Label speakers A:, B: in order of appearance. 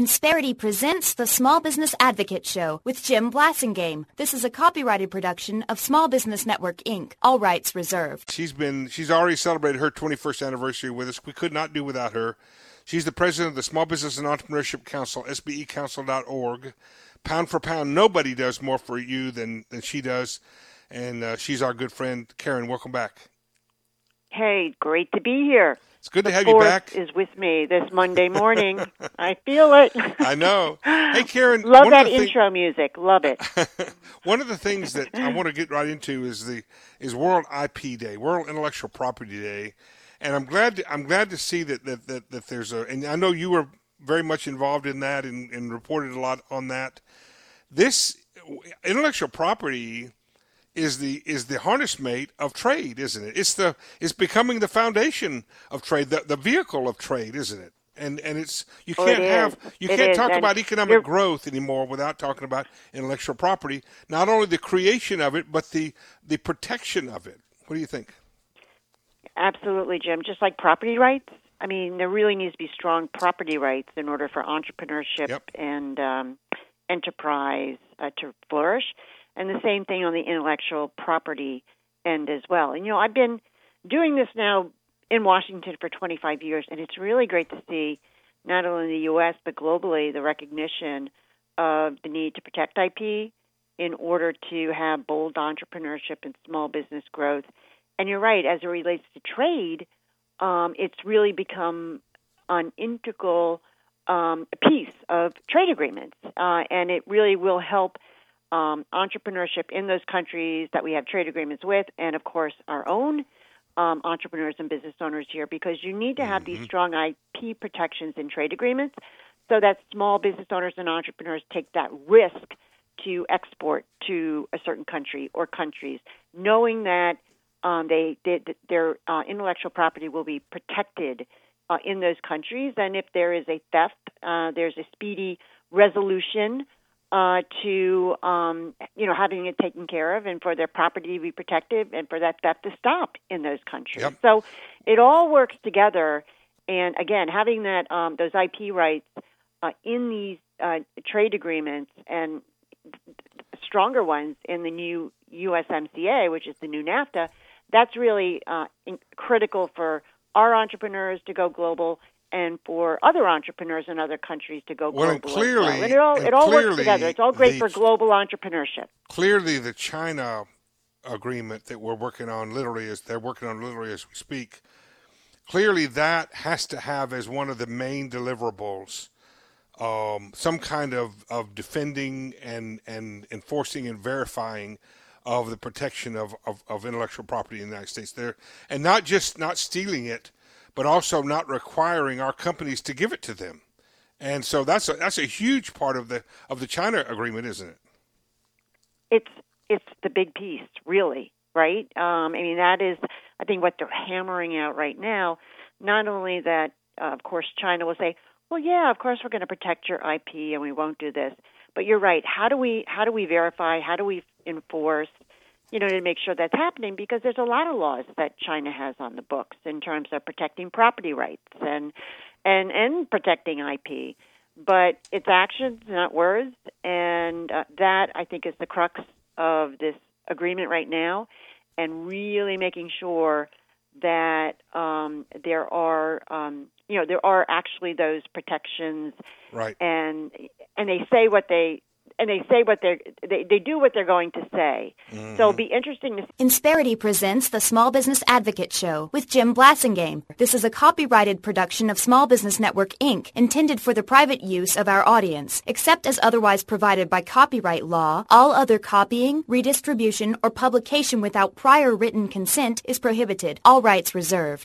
A: Insperity presents the Small Business Advocate Show with Jim Blasingame. This is a copyrighted production of Small Business Network, Inc. All rights reserved.
B: She's already celebrated her 21st anniversary with us. We could not do without her. She's the president of the Small Business and Entrepreneurship Council, sbecouncil.org. Pound for pound, nobody does more for you than she does. And she's our good friend. Karen, welcome back.
C: Hey, great to be here.
B: It's good to have you back.
C: The 4th is with me this Monday morning. I feel it.
B: I know. Hey, Karen.
C: Love that intro music. Love it.
B: One of the things that I want to get right into is World IP Day, World Intellectual Property Day, and I'm glad to see that there's and I know you were very much involved in that and reported a lot on that. This intellectual property is the harness mate of trade, isn't it? It's becoming the foundation of trade, the vehicle of trade, isn't it? And it's you can't talk about economic growth anymore without talking about intellectual property. Not only the creation of it, but the protection of it. What do you think?
C: Absolutely, Jim. Just like property rights, I mean, there really needs to be strong property rights in order for entrepreneurship and enterprise to flourish. And the same thing on the intellectual property end as well. And, I've been doing this now in Washington for 25 years, and it's really great to see not only in the U.S. but globally the recognition of the need to protect IP in order to have bold entrepreneurship and small business growth. And you're right, as it relates to trade, it's really become an integral piece of trade agreements, and it really will help entrepreneurship in those countries that we have trade agreements with, and of course our own entrepreneurs and business owners here, because you need to have these strong IP protections in trade agreements so that small business owners and entrepreneurs take that risk to export to a certain country or countries, knowing that their intellectual property will be protected in those countries, and if there is a theft, there's a speedy resolution to having it taken care of, and for their property to be protected, and for that theft to stop in those countries.
B: Yep.
C: So it all works together. And again, having that those IP rights in these trade agreements, and stronger ones in the new USMCA, which is the new NAFTA, that's really critical for our entrepreneurs to go global, and for other entrepreneurs in other countries to go global.
B: And clearly,
C: as well. And it all works together. It's all great for global entrepreneurship.
B: Clearly, the China agreement that we're working on they're working on literally as we speak, clearly that has to have as one of the main deliverables some kind of defending and enforcing and verifying of the protection of intellectual property in the United States there, and not stealing it, but also not requiring our companies to give it to them. And so that's a huge part of the China agreement, isn't it?
C: It's the big piece, really, right? That is, I think, what they're hammering out right now. Not only that, of course, China will say, well, yeah, of course we're going to protect your IP and we won't do this. But you're right. How do we verify? How do we enforce? To make sure that's happening, because there's a lot of laws that China has on the books in terms of protecting property rights and protecting IP. But it's actions, not words, and that, I think, is the crux of this agreement right now, and really making sure that there are actually those protections,
B: right?
C: And they say what they do what they're going to say. So it'll be interesting to see.
A: Insperity presents the Small Business Advocate Show with Jim Blasingame. This is a copyrighted production of Small Business Network, Inc., intended for the private use of our audience. Except as otherwise provided by copyright law, all other copying, redistribution, or publication without prior written consent is prohibited. All rights reserved.